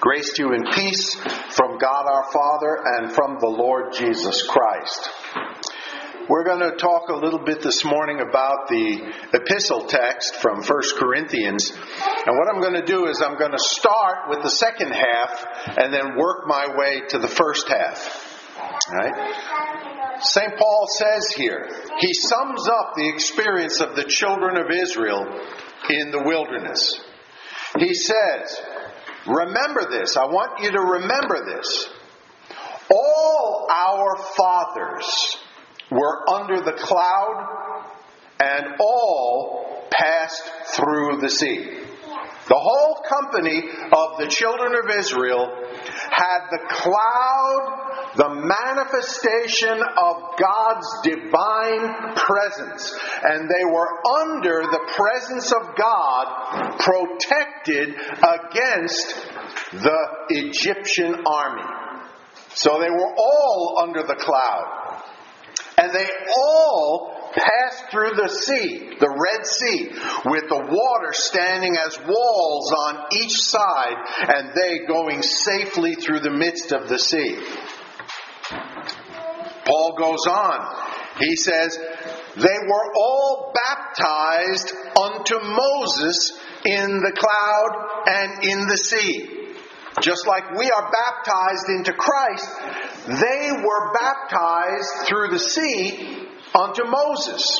Grace to you and peace from God our Father and from the Lord Jesus Christ. We're going to talk a little bit this morning about the epistle text from 1 Corinthians. And what I'm going to do is I'm going to start with the second half and then work my way to the first half. All right? St. Paul says here, he sums up the experience of the children of Israel in the wilderness. He says, remember this. I want you to remember this. All our fathers were under the cloud, and all passed through the sea. The whole company of the children of Israel had the cloud, the manifestation of God's divine presence. And they were under the presence of God, protected against the Egyptian army. So they were all under the cloud. And they all passed through the sea, the Red Sea, with the water standing as walls on each side, and they going safely through the midst of the sea. Paul goes on. He says, they were all baptized unto Moses in the cloud and in the sea. Just like we are baptized into Christ, they were baptized through the sea unto Moses.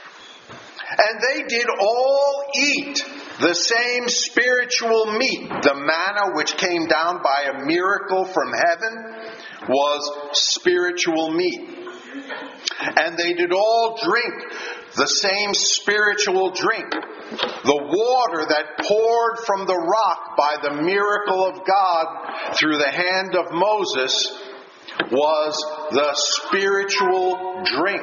And they did all eat the same spiritual meat. The manna which came down by a miracle from heaven was spiritual meat. And they did all drink the same spiritual drink. The water that poured from the rock by the miracle of God through the hand of Moses was the spiritual drink.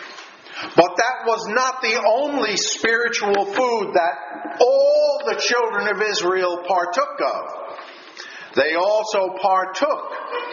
But that was not the only spiritual food that all the children of Israel partook of. They also partook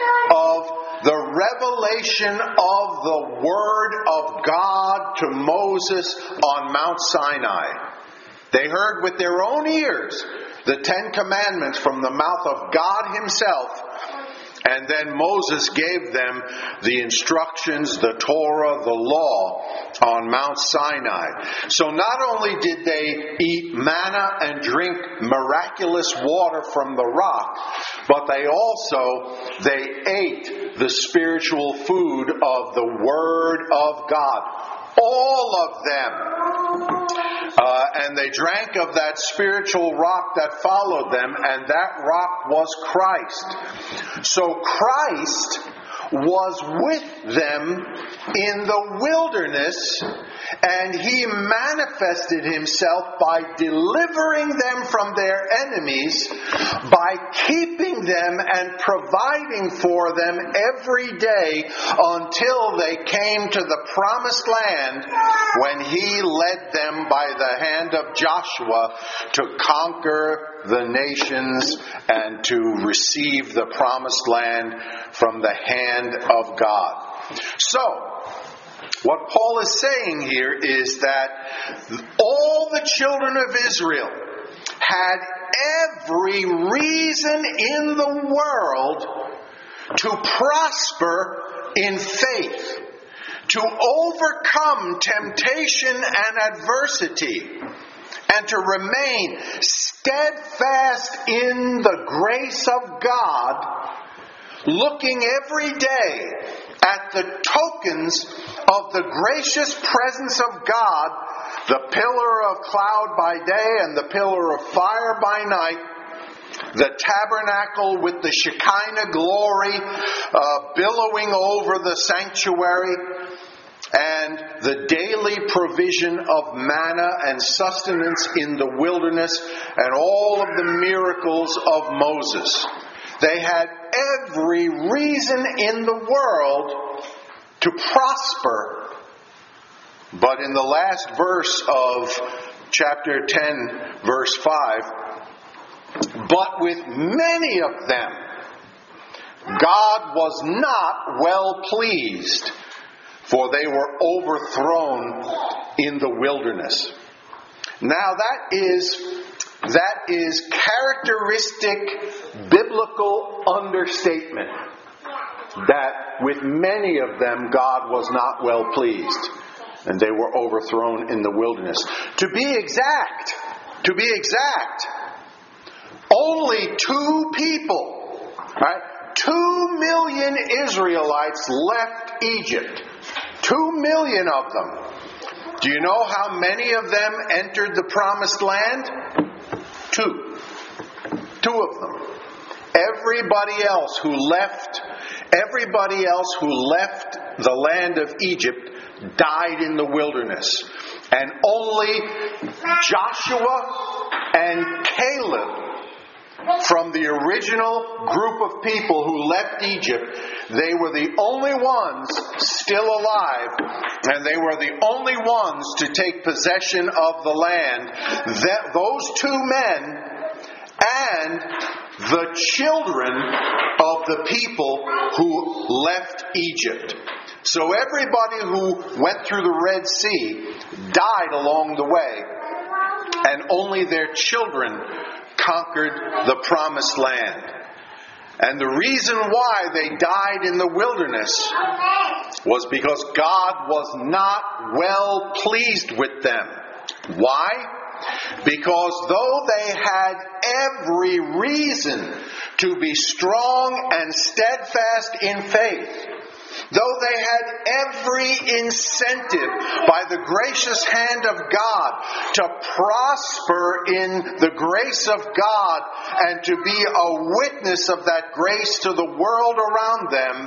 of the revelation of the Word of God to Moses on Mount Sinai. They heard with their own ears the 10 Commandments from the mouth of God Himself. And then Moses gave them the instructions, the Torah, the law on Mount Sinai. So not only did they eat manna and drink miraculous water from the rock, but they ate the spiritual food of the Word of God. All of them. And they drank of that spiritual rock that followed them, and that rock was Christ. So Christ was with them in the wilderness, and He manifested Himself by delivering them from their enemies, by keeping them and providing for them every day until they came to the promised land, when He led them by the hand of Joshua to conquer the nations and to receive the promised land from the hand of God. So, what Paul is saying here is that all the children of Israel had every reason in the world to prosper in faith, to overcome temptation and adversity, and to remain steadfast in the grace of God, looking every day at the tokens of the gracious presence of God, the pillar of cloud by day and the pillar of fire by night, the tabernacle with the Shekinah glory billowing over the sanctuary, and the daily provision of manna and sustenance in the wilderness, and all of the miracles of Moses. They had every reason in the world to prosper. But in the last verse of chapter 10, verse 5, but with many of them, God was not well pleased, for they were overthrown in the wilderness. Now that is that is characteristic biblical understatement. That with many of them God was not well pleased, and they were overthrown in the wilderness. To be exact, only 2 people, right? 2 million Israelites left Egypt. 2 million of them. Do you know how many of them entered the promised land? 2. 2 of them. Everybody else who left the land of Egypt died in the wilderness. And only Joshua and Caleb, from the original group of people who left Egypt, they were the only ones still alive, and they were the only ones to take possession of the land. Those 2 men and the children of the people who left Egypt. So everybody who went through the Red Sea died along the way, and only their children conquered the promised land. And the reason why they died in the wilderness was because God was not well pleased with them. Why? Because though they had every reason to be strong and steadfast in faith, though they had every incentive by the gracious hand of God to prosper in the grace of God and to be a witness of that grace to the world around them,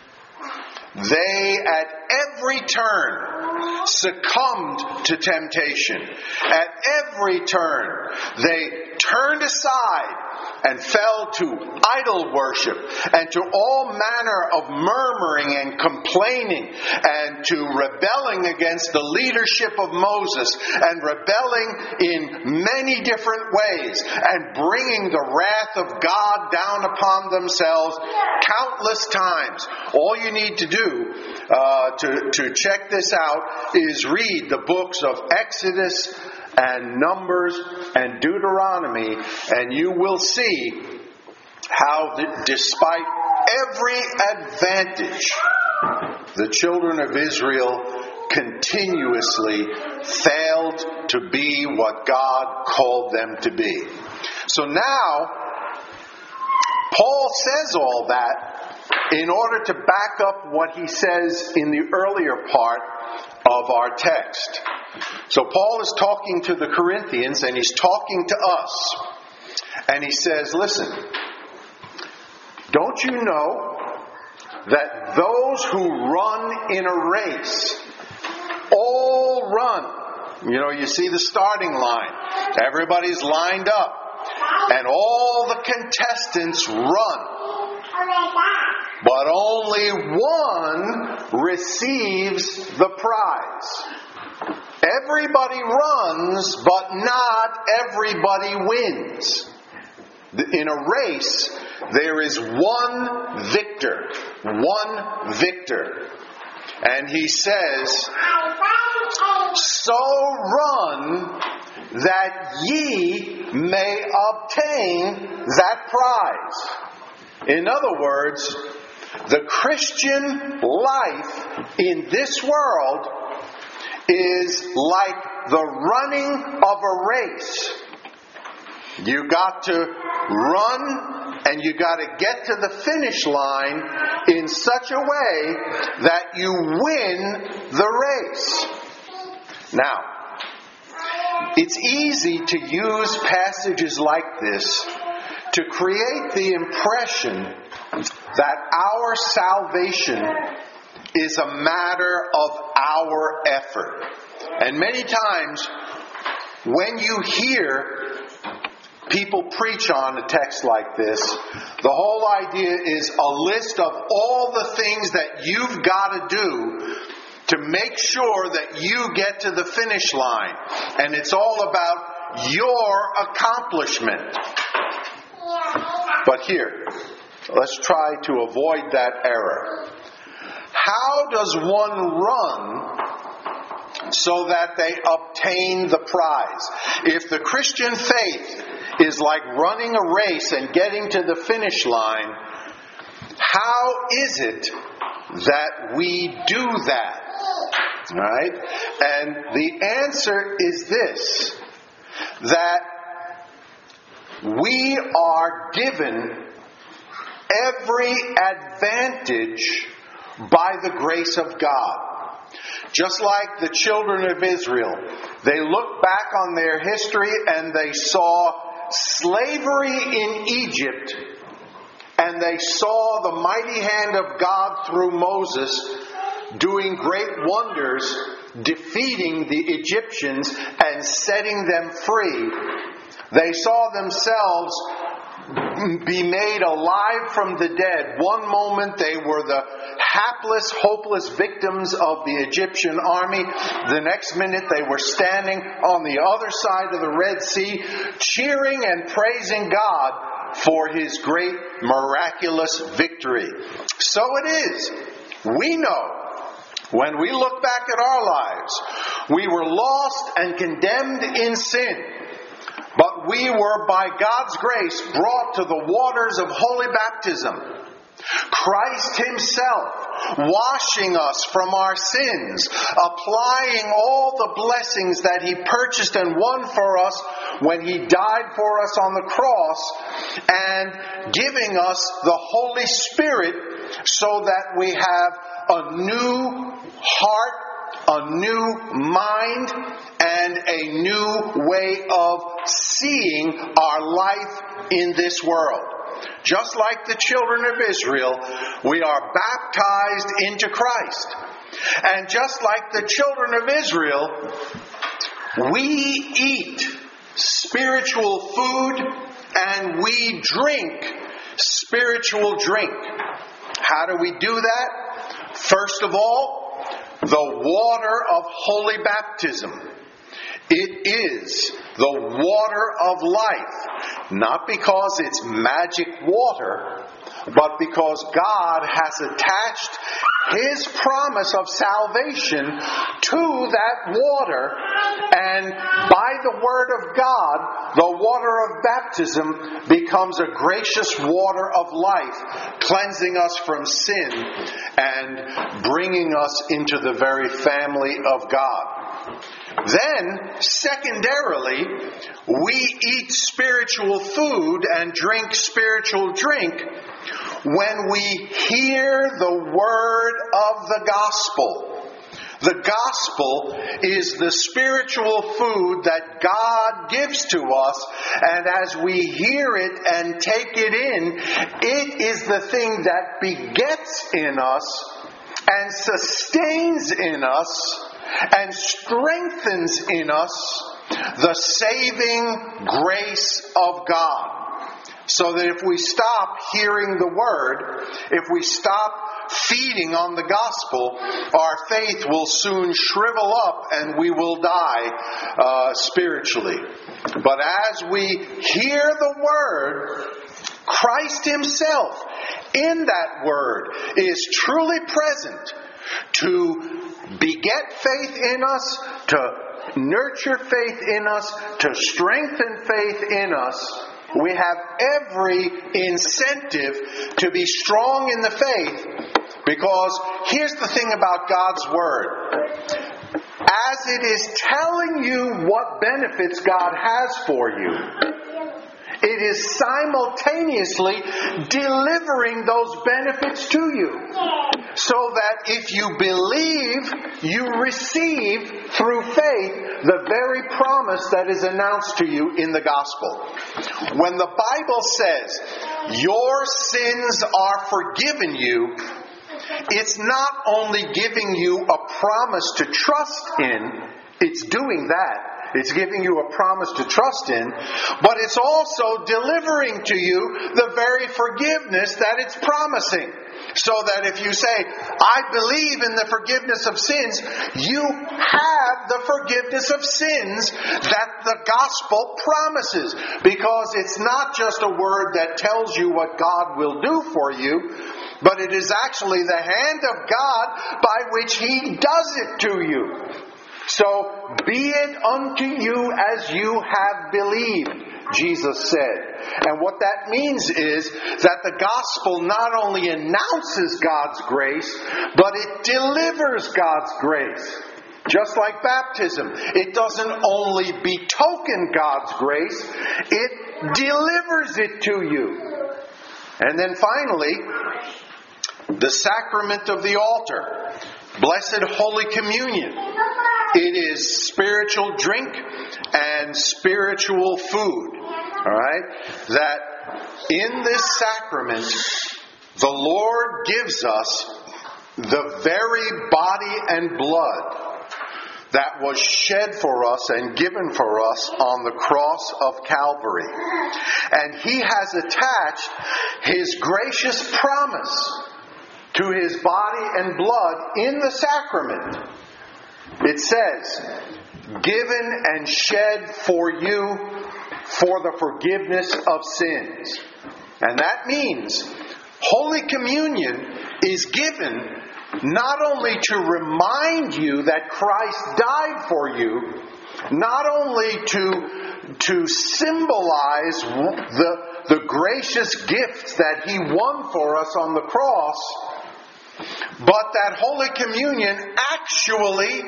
they at every turn succumbed to temptation. At every turn, they turned aside and fell to idol worship and to all manner of murmuring and complaining and to rebelling against the leadership of Moses and rebelling in many different ways and bringing the wrath of God down upon themselves countless times. All you need to do to check this out is read the books of Exodus and Numbers and Deuteronomy, and you will see how, despite every advantage, the children of Israel continuously failed to be what God called them to be. So now, Paul says all that in order to back up what he says in the earlier part of our text. So Paul is talking to the Corinthians, and he's talking to us. And he says, listen, don't you know that those who run in a race all run? You know, you see the starting line. Everybody's lined up. And all the contestants run. But only one receives the prize. Everybody runs, but not everybody wins. In a race, there is one victor. One victor. And he says, so run that ye may obtain that prize. In other words, the Christian life in this world is like the running of a race. You got to run and you got to get to the finish line in such a way that you win the race. Now, it's easy to use passages like this to create the impression that our salvation is a matter of our effort. And many times, when you hear people preach on a text like this, the whole idea is a list of all the things that you've got to do to make sure that you get to the finish line. And it's all about your accomplishment. But here, let's try to avoid that error. How does one run so that they obtain the prize. If the Christian faith is like running a race and getting to the finish line, how is it that we do that? Right? And the answer is this, that we are given every advantage by the grace of God. Just like the children of Israel, they looked back on their history and they saw slavery in Egypt, and they saw the mighty hand of God through Moses doing great wonders, defeating the Egyptians and setting them free. They saw themselves be made alive from the dead. One moment they were the hapless, hopeless victims of the Egyptian army. The next minute they were standing on the other side of the Red Sea, cheering and praising God for His great miraculous victory. So it is. We know, when we look back at our lives, we were lost and condemned in sin. But we were, by God's grace, brought to the waters of holy baptism. Christ Himself washing us from our sins, applying all the blessings that He purchased and won for us when He died for us on the cross, and giving us the Holy Spirit so that we have a new heart, a new mind, and a new way of seeing our life in this world. Just like the children of Israel, we are baptized into Christ. And just like the children of Israel, we eat spiritual food and we drink spiritual drink. How do we do that? First of all, the water of holy baptism. It is the water of life, not because it's magic water, but because God has attached His promise of salvation to that water, and by the Word of God, the water of baptism becomes a gracious water of life, cleansing us from sin and bringing us into the very family of God. Then, secondarily, we eat spiritual food and drink spiritual drink when we hear the word of the gospel. The gospel is the spiritual food that God gives to us, and as we hear it and take it in, it is the thing that begets in us and sustains in us and strengthens in us the saving grace of God. So that if we stop hearing the Word, if we stop feeding on the gospel, our faith will soon shrivel up and we will die spiritually. But as we hear the Word, Christ Himself in that Word is truly present to beget faith in us, to nurture faith in us, to strengthen faith in us. We have every incentive to be strong in the faith, because here's the thing about God's Word. As it is telling you what benefits God has for you, it is simultaneously delivering those benefits to you. So that if you believe, you receive through faith the very promise that is announced to you in the gospel. When the Bible says, your sins are forgiven you, it's not only giving you a promise to trust in, it's doing that. It's giving you a promise to trust in, but it's also delivering to you the very forgiveness that it's promising. So that if you say, I believe in the forgiveness of sins, you have the forgiveness of sins that the gospel promises. Because it's not just a word that tells you what God will do for you, but it is actually the hand of God by which He does it to you. So, be it unto you as you have believed, Jesus said. And what that means is that the gospel not only announces God's grace, but it delivers God's grace. Just like baptism, it doesn't only betoken God's grace, it delivers it to you. And then finally, the sacrament of the altar, Blessed Holy Communion. It is spiritual drink and spiritual food. All right? That in this sacrament, the Lord gives us the very body and blood that was shed for us and given for us on the cross of Calvary. And He has attached His gracious promise to His body and blood in the sacrament. It says, given and shed for you for the forgiveness of sins. And that means Holy Communion is given not only to remind you that Christ died for you, not only to symbolize the gracious gift that He won for us on the cross, but that Holy Communion actually,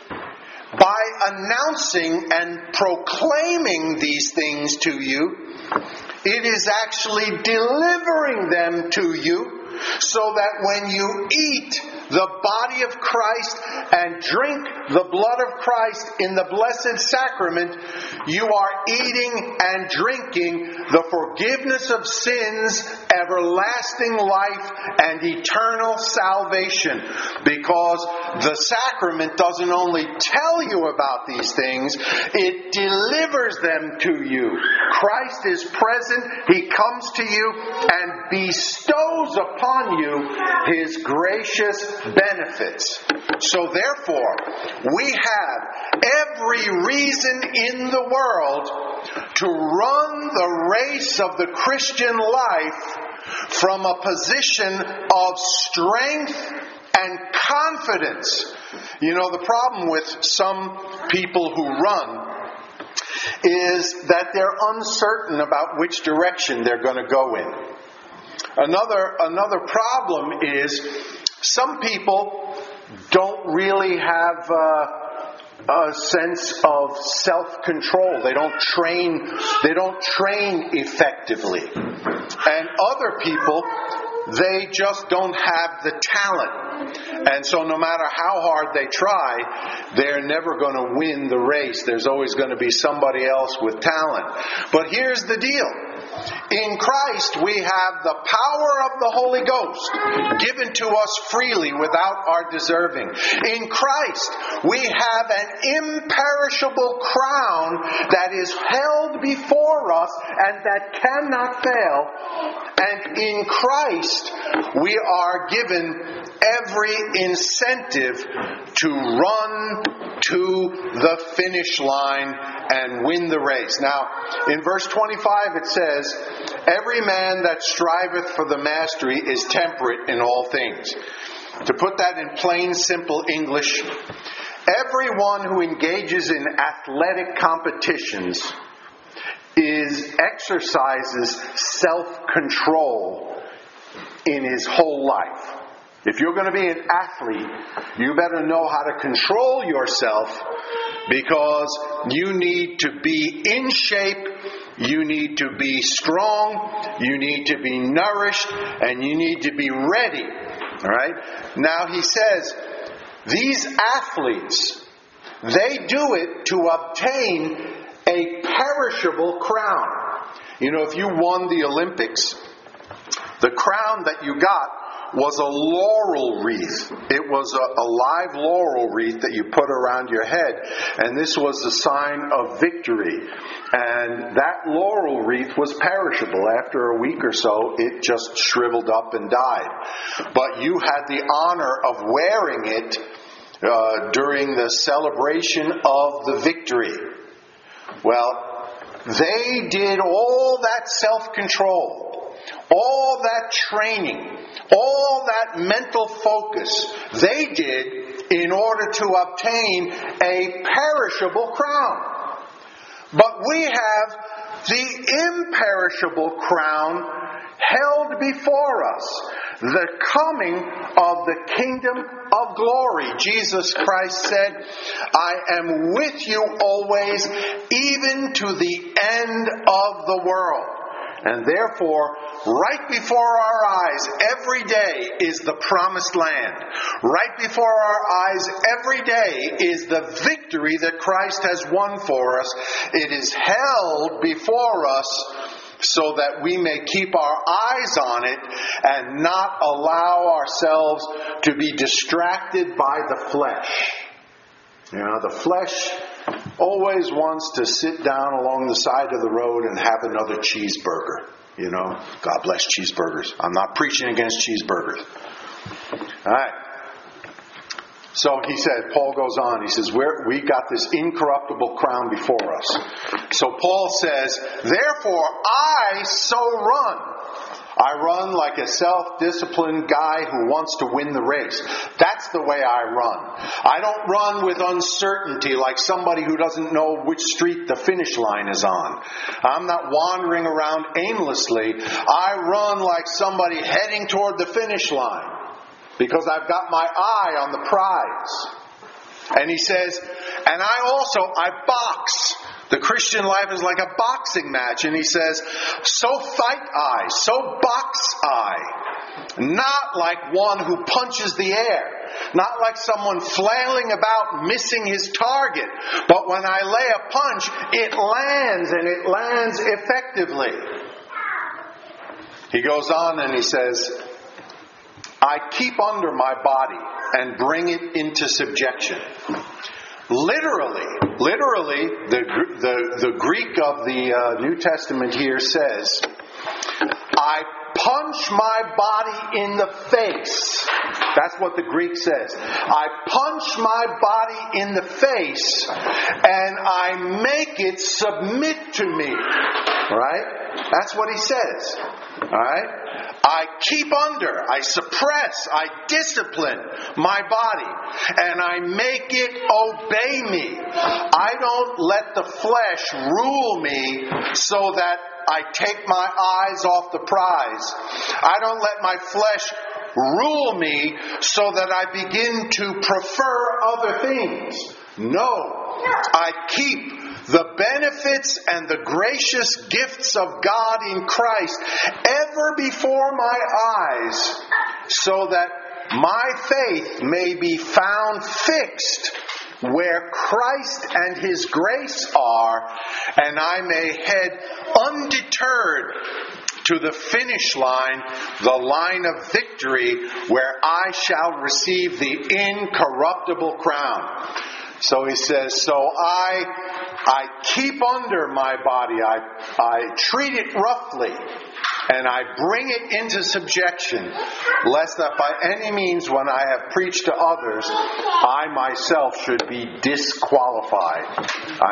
by announcing and proclaiming these things to you, it is actually delivering them to you, so that when you eat the body of Christ and drink the blood of Christ in the Blessed Sacrament, you are eating and drinking the forgiveness of sins, everlasting life, and eternal salvation. Because the sacrament doesn't only tell you about these things, it delivers them to you. Christ is present, He comes to you and bestows upon you His gracious benefits. So therefore, we have every reason in the world to run the race of the Christian life from a position of strength and confidence. You know, the problem with some people who run is that they're uncertain about which direction they're going to go in. Another problem is some people don't really have a sense of self-control. They don't train effectively. And other people, they just don't have the talent. And so no matter how hard they try, they're never going to win the race. There's always going to be somebody else with talent. But here's the deal. In Christ, we have the power of the Holy Ghost given to us freely without our deserving. In Christ, we have an imperishable crown that is held before us and that cannot fail. And in Christ, we are given every incentive to run to the finish line and win the race. Now, in verse 25 it says, every man that striveth for the mastery is temperate in all things. To put that in plain, simple English, everyone who engages in athletic competitions exercises self-control in his whole life. If you're going to be an athlete, you better know how to control yourself, because you need to be in shape, you need to be strong, you need to be nourished, and you need to be ready. All right? Now he says, these athletes, they do it to obtain a perishable crown. You know, if you won the Olympics, the crown that you got was a laurel wreath. It was a live laurel wreath that you put around your head. And this was a sign of victory. And that laurel wreath was perishable. After a week or so, it just shriveled up and died. But you had the honor of wearing it during the celebration of the victory. Well, they did all that self-control, all that training, all that mental focus, they did in order to obtain a perishable crown. But we have the imperishable crown held before us, the coming of the kingdom of glory. Jesus Christ said, I am with you always, even to the end of the world. And therefore, right before our eyes every day is the promised land. Right before our eyes every day is the victory that Christ has won for us. It is held before us so that we may keep our eyes on it and not allow ourselves to be distracted by the flesh. You know, the flesh always wants to sit down along the side of the road and have another cheeseburger. You know, God bless cheeseburgers. I'm not preaching against cheeseburgers. All right. So he said, Paul goes on, he says, we got this incorruptible crown before us. So Paul says, therefore I so run. I run like a self-disciplined guy who wants to win the race. That's the way I run. I don't run with uncertainty like somebody who doesn't know which street the finish line is on. I'm not wandering around aimlessly. I run like somebody heading toward the finish line because I've got my eye on the prize. And he says, and I box. The Christian life is like a boxing match. And he says, so fight I, so box I. Not like one who punches the air. Not like someone flailing about missing his target. But when I lay a punch, it lands, and it lands effectively. He goes on and he says, I keep under my body and bring it into subjection. Literally, the Greek of the New Testament here says, I punch my body in the face. That's what the Greek says. I punch my body in the face and I make it submit to me. All right? That's what he says. All right? I keep under, I suppress, I discipline my body, and I make it obey me. I don't let the flesh rule me so that I take my eyes off the prize. I don't let my flesh rule me so that I begin to prefer other things. No, I keep the benefits and the gracious gifts of God in Christ ever before my eyes, so that my faith may be found fixed where Christ and His grace are, and I may head undeterred to the finish line, the line of victory, where I shall receive the incorruptible crown. So he says, so I keep under my body, I treat it roughly, and I bring it into subjection, lest that by any means when I have preached to others, I myself should be disqualified. I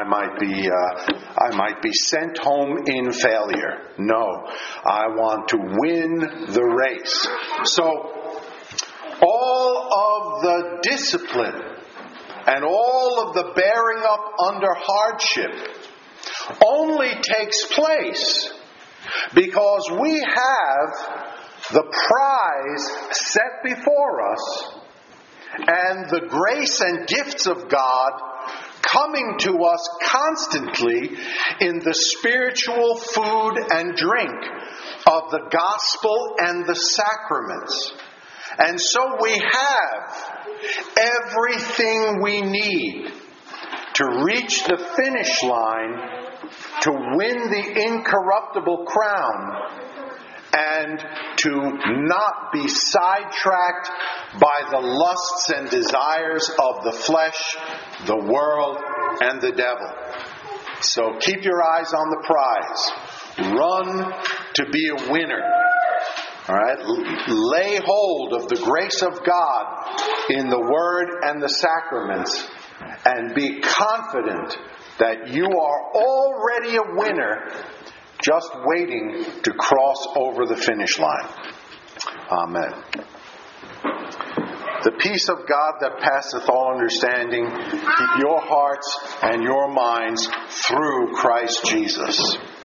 might be sent home in failure. No, I want to win the race. So all of the discipline and all of the bearing up under hardship only takes place because we have the prize set before us and the grace and gifts of God coming to us constantly in the spiritual food and drink of the gospel and the sacraments. And so we have everything we need to reach the finish line, to win the incorruptible crown, and to not be sidetracked by the lusts and desires of the flesh, the world, and the devil. So keep your eyes on the prize. Run to be a winner. All right? Lay hold of the grace of God in the Word and the sacraments, and be confident that you are already a winner, just waiting to cross over the finish line. Amen. The peace of God that passeth all understanding, keep your hearts and your minds through Christ Jesus.